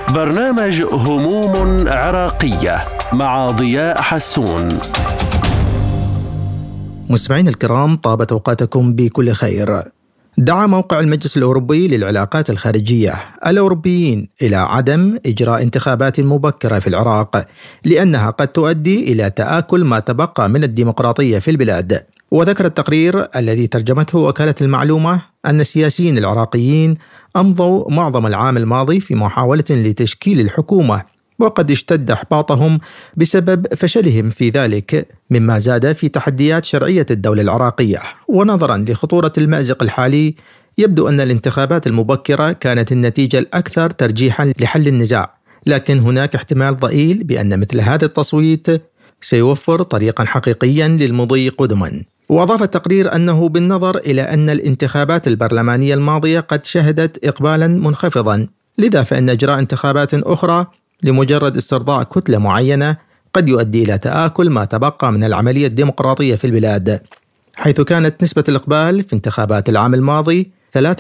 برنامج هموم عراقية مع ضياء حسون. مستمعينا الكرام، طابت أوقاتكم بكل خير. دعا موقع المجلس الأوروبي للعلاقات الخارجية الأوروبيين إلى عدم إجراء انتخابات مبكرة في العراق لأنها قد تؤدي إلى تآكل ما تبقى من الديمقراطية في البلاد. وذكر التقرير الذي ترجمته وكالة المعلومة أن السياسيين العراقيين أمضوا معظم العام الماضي في محاولة لتشكيل الحكومة، وقد اشتد إحباطهم بسبب فشلهم في ذلك، مما زاد في تحديات شرعية الدولة العراقية. ونظرا لخطورة المأزق الحالي، يبدو أن الانتخابات المبكرة كانت النتيجة الأكثر ترجيحا لحل النزاع، لكن هناك احتمال ضئيل بأن مثل هذا التصويت سيوفر طريقا حقيقيا للمضي قدما. وأضاف التقرير أنه بالنظر إلى أن الانتخابات البرلمانية الماضية قد شهدت إقبالا منخفضا، لذا فإن إجراء انتخابات أخرى لمجرد استرضاء كتلة معينة قد يؤدي إلى تآكل ما تبقى من العملية الديمقراطية في البلاد، حيث كانت نسبة الإقبال في انتخابات العام الماضي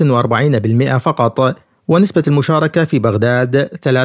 43% فقط، ونسبة المشاركة في بغداد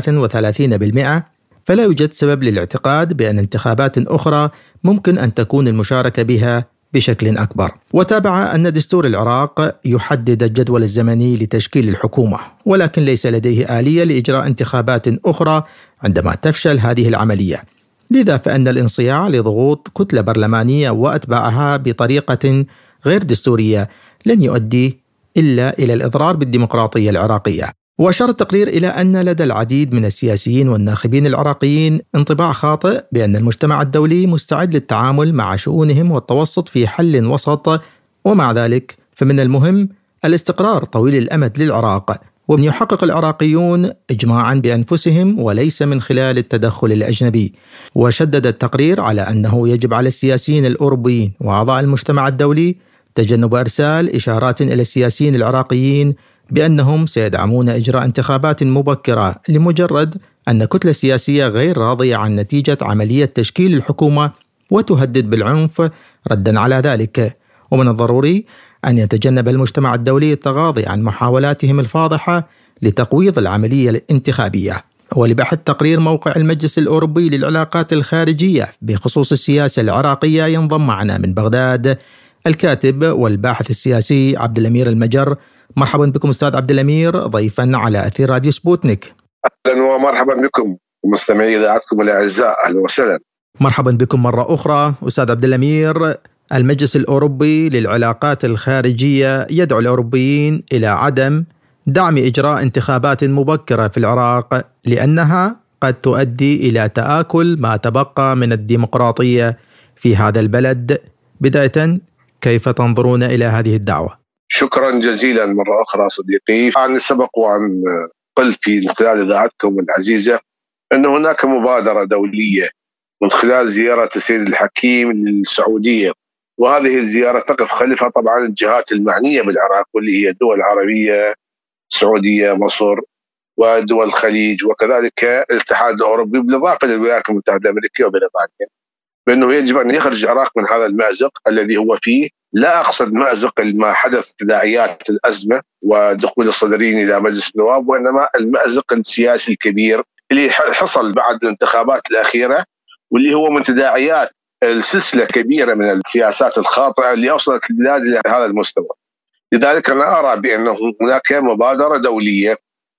33%. فلا يوجد سبب للاعتقاد بأن انتخابات أخرى ممكن أن تكون المشاركة بها بشكل أكبر. وتابع أن دستور العراق يحدد الجدول الزمني لتشكيل الحكومة، ولكن ليس لديه آلية لإجراء انتخابات أخرى عندما تفشل هذه العملية، لذا فإن الانصياع لضغوط كتلة برلمانية وأتباعها بطريقة غير دستورية لن يؤدي إلا إلى الإضرار بالديمقراطية العراقية. وأشار التقرير إلى أن لدى العديد من السياسيين والناخبين العراقيين انطباع خاطئ بأن المجتمع الدولي مستعد للتعامل مع شؤونهم والتوسط في حل وسط، ومع ذلك فمن المهم الاستقرار طويل الأمد للعراق، وأن يحقق العراقيون إجماعا بأنفسهم وليس من خلال التدخل الأجنبي. وشدد التقرير على أنه يجب على السياسيين الأوروبيين وأعضاء المجتمع الدولي تجنب إرسال إشارات إلى السياسيين العراقيين بأنهم سيدعمون إجراء انتخابات مبكرة لمجرد أن كتلة سياسية غير راضية عن نتيجة عملية تشكيل الحكومة وتهدد بالعنف ردا على ذلك. ومن الضروري أن يتجنب المجتمع الدولي التغاضي عن محاولاتهم الفاضحة لتقويض العملية الانتخابية. ولبحث تقرير موقع المجلس الأوروبي للعلاقات الخارجية بخصوص السياسة العراقية ينضم معنا من بغداد الكاتب والباحث السياسي عبد الأمير المجر. مرحبا بكم أستاذ عبد الأمير ضيفا على أثير راديو سبوتنيك. أهلا ومرحبا بكم مستمعي إذاعتكم الأعزاء، أهلا وسهلا. مرحبا بكم مرة أخرى أستاذ عبد الأمير. المجلس الأوروبي للعلاقات الخارجية يدعو الأوروبيين إلى عدم دعم إجراء انتخابات مبكرة في العراق لأنها قد تؤدي إلى تآكل ما تبقى من الديمقراطية في هذا البلد. بداية، كيف تنظرون إلى هذه الدعوة؟ شكرا جزيلا مرة أخرى صديقي. عن سبق وأن قلت في خلال إذاعتكم العزيزة أن هناك مبادرة دولية من خلال زيارة السيد الحكيم للسعودية، وهذه الزيارة تقف خلفها طبعا الجهات المعنية بالعراق، واللي هي الدول العربية، السعودية، مصر، ودول الخليج، وكذلك الاتحاد الأوروبي، بالإضافة للولايات المتحدة الأمريكية وبريطانيا، بأنه يجب أن يخرج العراق من هذا المأزق الذي هو فيه. لا أقصد مأزق ما حدث تداعيات الأزمة ودخول الصدرين إلى مجلس النواب، وإنما المأزق السياسي الكبير اللي حصل بعد الانتخابات الأخيرة، واللي هو من تداعيات السلسلة كبيرة من السياسات الخاطئة اللي أوصلت البلاد إلى هذا المستوى. لذلك أنا أرى بأنه هناك مبادرة دولية،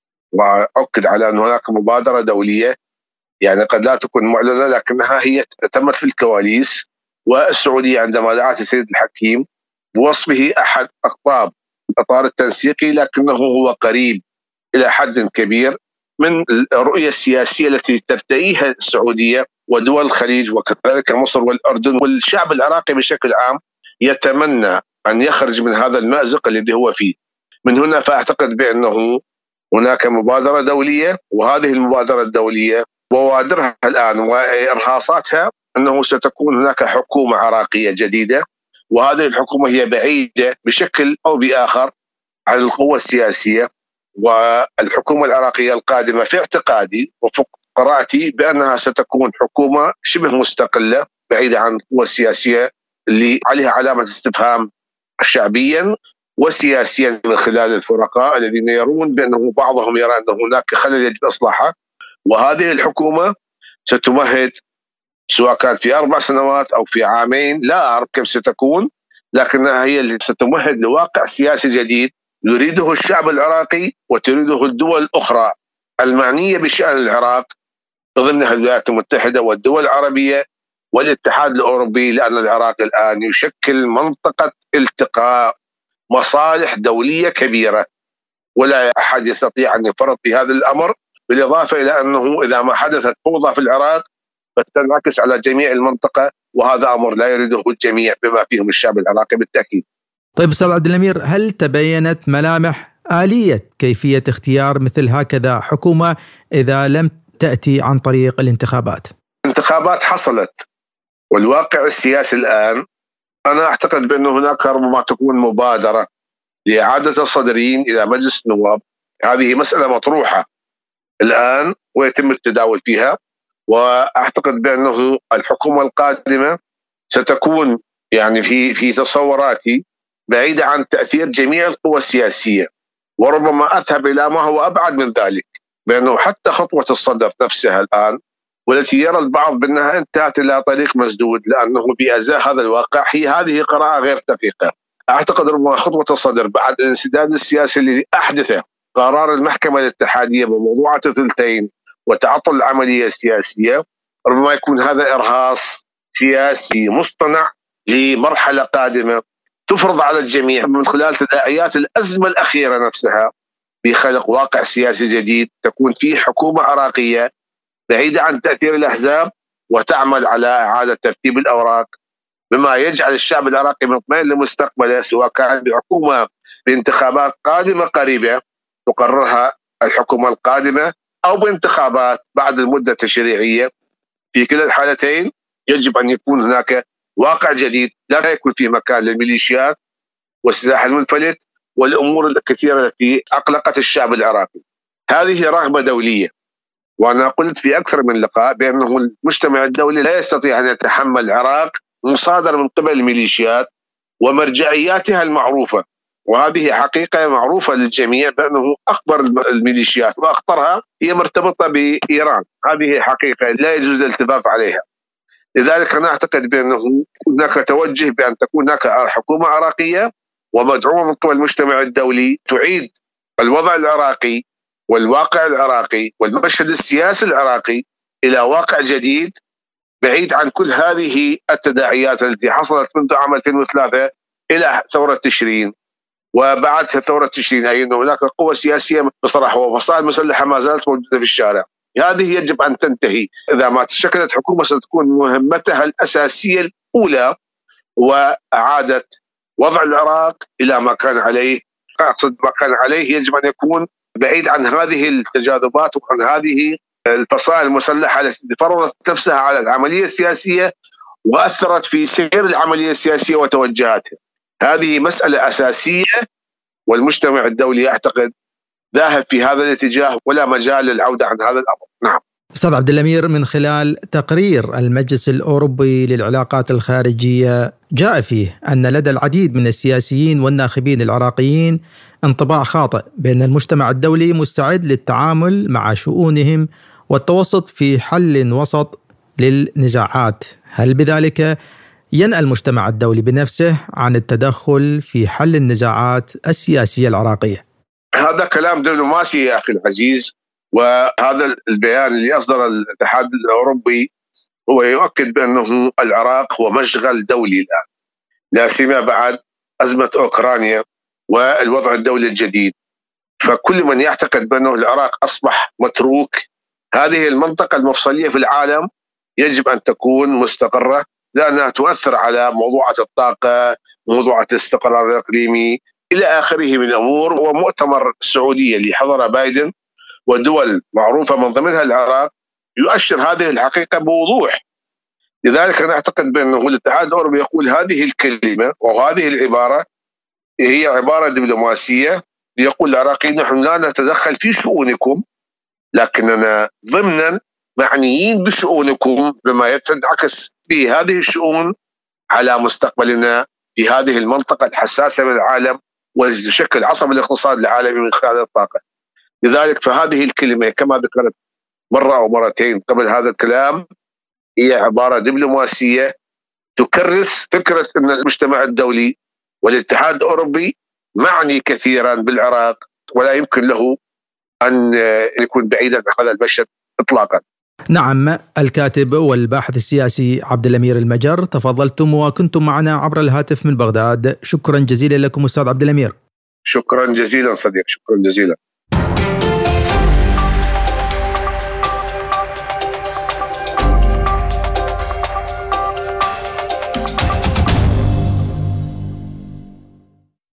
وأؤكد على أن هناك مبادرة دولية يعني قد لا تكون معلنة لكنها هي تمت في الكواليس. والسعودية عندما دعت السيد الحكيم بوصفه أحد أقطاب الإطار التنسيقي، لكنه هو قريب إلى حد كبير من الرؤية السياسية التي ترتئيها السعودية ودول الخليج وكذلك مصر والأردن، والشعب العراقي بشكل عام يتمنى أن يخرج من هذا المأزق الذي هو فيه. من هنا فأعتقد بأنه هناك مبادرة دولية، وهذه المبادرة الدولية بوادرها الآن وإرهاصاتها أنه ستكون هناك حكومة عراقية جديدة، وهذه الحكومة هي بعيدة بشكل أو بآخر عن القوة السياسية. والحكومة العراقية القادمة في اعتقادي وفق قراءتي بأنها ستكون حكومة شبه مستقلة بعيدة عن القوة السياسية اللي عليها علامة استفهام شعبيا وسياسيا من خلال الفرقاء الذين يرون بأنه بعضهم يرى أن هناك خلل يجب إصلاحه، وهذه الحكومة ستمهد سواء كان في 4 سنوات أو في عامين، لا أعرف كيف ستكون، لكنها هي اللي ستمهد لواقع سياسي جديد يريده الشعب العراقي وتريده الدول الأخرى المعنية بشأن العراق ضمنها الولايات المتحدة والدول العربية والاتحاد الأوروبي، لأن العراق الآن يشكل منطقة التقاء مصالح دولية كبيرة ولا أحد يستطيع أن يفرط في هذا الأمر، بالإضافة إلى أنه إذا ما حدثت فوضى في العراق فتنعكس على جميع المنطقة، وهذا أمر لا يريده الجميع بما فيهم الشعب العراقي بالتأكيد. طيب أستاذ عبد الأمير، هل تبينت ملامح آلية كيفية اختيار مثل هكذا حكومة إذا لم تأتي عن طريق الانتخابات؟ الانتخابات حصلت، والواقع السياسي الآن أنا أعتقد بأن هناك ربما تكون مبادرة لإعادة الصدرين إلى مجلس النواب. هذه مسألة مطروحة الآن ويتم التداول فيها، وأعتقد بأنه الحكومة القادمة ستكون يعني في تصوراتي بعيدة عن تأثير جميع القوى السياسية، وربما أذهب إلى ما هو أبعد من ذلك، بأنه حتى خطوة الصدر نفسها الآن والتي يرى البعض بأنها انتهت إلى طريق مسدود لأنه بأزاء هذا الواقع، هذه قراءة غير دقيقة. أعتقد ربما خطوة الصدر بعد الانسداد السياسي الذي أحدثه قرار المحكمة الاتحادية بموضوع الثلثين وتعطل العملية السياسية، ربما يكون هذا إرهاص سياسي مصطنع لمرحلة قادمة تفرض على الجميع من خلال تداعيات الأزمة الأخيرة نفسها بخلق واقع سياسي جديد تكون فيه حكومة عراقية بعيدة عن تأثير الأحزاب وتعمل على إعادة ترتيب الأوراق بما يجعل الشعب العراقي مطمئن لمستقبله، سواء كان بحكومة بانتخابات قادمة قريبة تقررها الحكومة القادمة أو بانتخابات بعد المدة التشريعية. في كلا الحالتين يجب أن يكون هناك واقع جديد لا يكون فيه مكان للميليشيات والسلاح المنفلت والأمور الكثيرة التي أقلقت الشعب العراقي. هذه رغبة دولية، وأنا قلت في أكثر من لقاء بأنه المجتمع الدولي لا يستطيع أن يتحمل العراق مصادر من قبل الميليشيات ومرجعياتها المعروفة، وهذه حقيقة معروفة للجميع بأنه أكبر الميليشيات وأخطرها هي مرتبطة بإيران. هذه حقيقة لا يجوز الالتفاف عليها. لذلك أنا أعتقد بأنه هناك توجه بأن تكون هناك حكومة عراقية ومدعومة من قبل المجتمع الدولي تعيد الوضع العراقي والواقع العراقي والمشهد السياسي العراقي إلى واقع جديد بعيد عن كل هذه التداعيات التي حصلت منذ عام 2003 إلى ثورة تشرين وبعد ثورة تشرين، أي أن هناك قوة سياسية بصراحة وفصائل مسلحة ما زالت موجودة في الشارع. هذه يجب أن تنتهي. إذا ما تشكلت حكومة ستكون مهمتها الأساسية الأولى وإعادة وضع العراق إلى ما كان عليه. أقصد ما كان عليه يجب أن يكون بعيد عن هذه التجاذبات وعن هذه الفصائل المسلحة التي فرضت نفسها على العملية السياسية وأثرت في سير العملية السياسية وتوجهاتها. هذه مسألة أساسية والمجتمع الدولي أعتقد ذاهب في هذا الاتجاه ولا مجال للعودة عن هذا الأمر. نعم أستاذ عبد الأمير، من خلال تقرير المجلس الأوروبي للعلاقات الخارجية جاء فيه أن لدى العديد من السياسيين والناخبين العراقيين انطباع خاطئ بأن المجتمع الدولي مستعد للتعامل مع شؤونهم والتوسط في حل وسط للنزاعات. هل بذلك ينأى المجتمع الدولي بنفسه عن التدخل في حل النزاعات السياسية العراقية؟ هذا كلام دبلوماسي يا أخي العزيز، وهذا البيان اللي أصدر الاتحاد الأوروبي هو يؤكد بأنه العراق هو مشغل دولي الآن، لا سيما بعد أزمة أوكرانيا والوضع الدولي الجديد. فكل من يعتقد بأنه العراق أصبح متروك، هذه المنطقة المفصلية في العالم يجب أن تكون مستقرة لأنها تؤثر على موضوعات الطاقة، موضوعات الاستقرار الإقليمي إلى آخره من الأمور. ومؤتمر السعودية اللي حضر بايدن ودول معروفة من ضمنها العراق يؤشر هذه الحقيقة بوضوح. لذلك أنا أعتقد بأنه الاتحاد الأوروبي يقول هذه الكلمة وهذه العبارة هي عبارة دبلوماسية ليقول العراقيين نحن لا نتدخل في شؤونكم لكننا ضمنا معنيين بشؤونكم بما ينعكس في هذه الشؤون على مستقبلنا في هذه المنطقة الحساسة من العالم وشكل عصب الاقتصاد العالمي من خلال الطاقة. لذلك فهذه الكلمة كما ذكرت مرة أو مرتين قبل هذا الكلام هي عبارة دبلوماسية تكرس فكرة أن المجتمع الدولي والاتحاد الأوروبي معني كثيرا بالعراق، ولا يمكن له أن يكون بعيدا عن هذا المشهد إطلاقا. نعم، الكاتب والباحث السياسي عبد الأمير المجر، تفضلتم وكنتم معنا عبر الهاتف من بغداد. شكرا جزيلا لكم أستاذ عبد الأمير. شكرا جزيلا صديق، شكرا جزيلا.